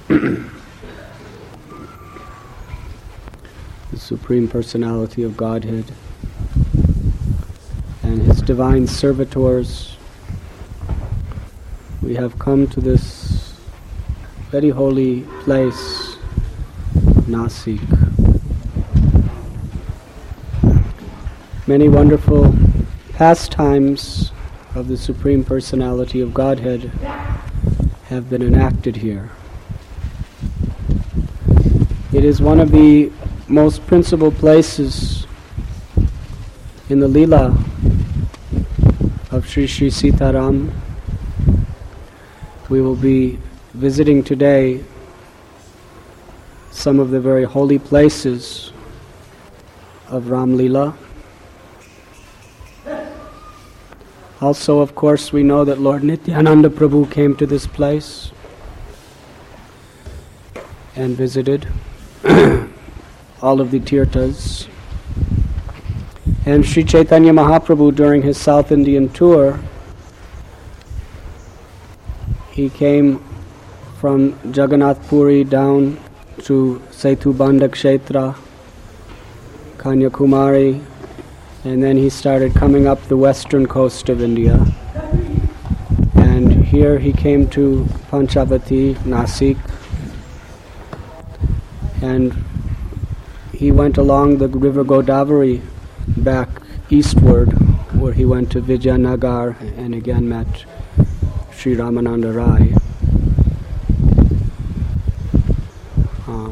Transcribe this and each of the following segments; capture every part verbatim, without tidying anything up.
the Supreme Personality of Godhead and His divine servitors, we have come to this very holy place, Nasik. Many wonderful pastimes of the Supreme Personality of Godhead have been enacted here. It is one of the most principal places in the Leela of Sri Sri Sitaram. We will be visiting today some of the very holy places of Ram Leela. Also, of course, we know that Lord Nityananda Prabhu came to this place and visited all of the tirthas. And Sri Chaitanya Mahaprabhu, during his South Indian tour, he came from Jagannath Puri down to Setubandha Kshetra, Kanyakumari, and then he started coming up the western coast of India. And here he came to Panchavati, Nasik, and he went along the river Godavari back eastward, where he went to Vijayanagar and again met Sri Ramananda Rai. Uh,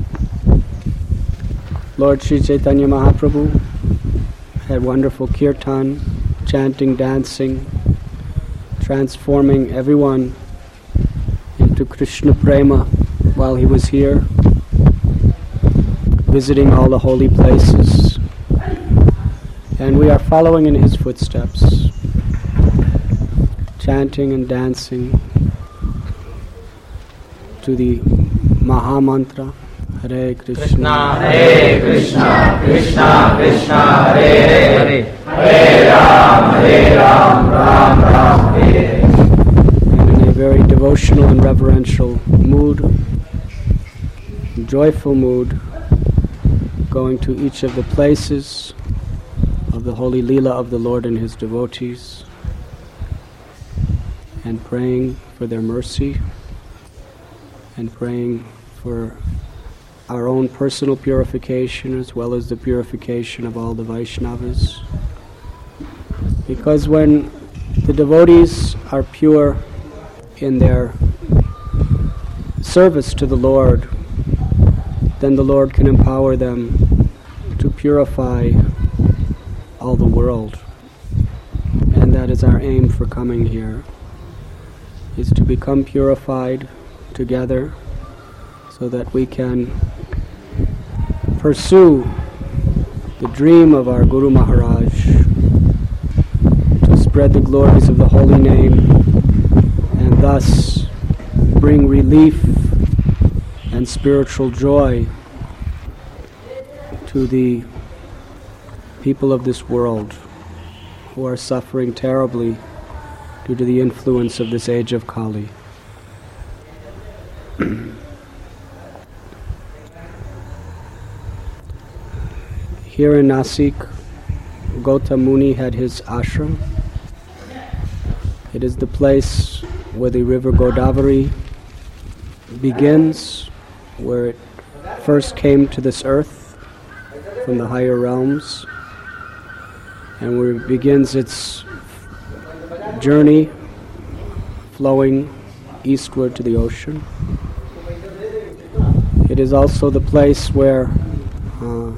Lord Sri Chaitanya Mahaprabhu had wonderful kirtan, chanting, dancing, transforming everyone into Krishna Prema while he was here, visiting all the holy places. And we are following in his footsteps, chanting and dancing to the Maha Mantra, Hare Krishna, Krishna Hare Krishna, Krishna Krishna Hare Hare, Hare Ram, Hare Ram, Ram Ram Hare Hare. And in a very devotional and reverential mood, joyful mood, going to each of the places of the holy Leela of the Lord and His devotees, and praying for their mercy, and praying for our own personal purification as well as the purification of all the Vaishnavas. Because when the devotees are pure in their service to the Lord, then the Lord can empower them to purify all the world. And that is our aim for coming here, is to become purified together so that we can pursue the dream of our Guru Maharaj to spread the glories of the holy name and thus bring relief and spiritual joy to the people of this world who are suffering terribly due to the influence of this age of Kali. Here in Nasik, Gautam Muni had his ashram. It is the place where the river Godavari begins, where it first came to this earth from the higher realms, and where it begins its journey flowing eastward to the ocean. It is also the place where uh,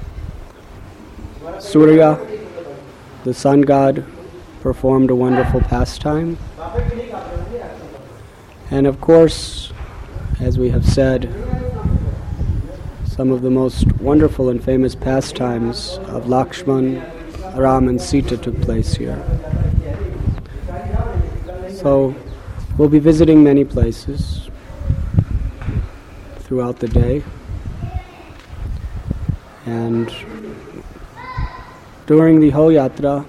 Surya, the sun god, performed a wonderful pastime. And of course, as we have said, some of the most wonderful and famous pastimes of Lakshman, Ram and Sita took place here. So we'll be visiting many places throughout the day, and during the Ho Yatra,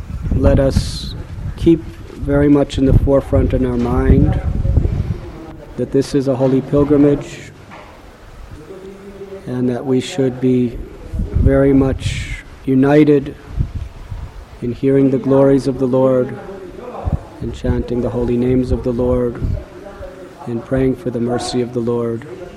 let us keep very much in the forefront in our mind that this is a holy pilgrimage and that we should be very much united in hearing the glories of the Lord and chanting the holy names of the Lord and praying for the mercy of the Lord.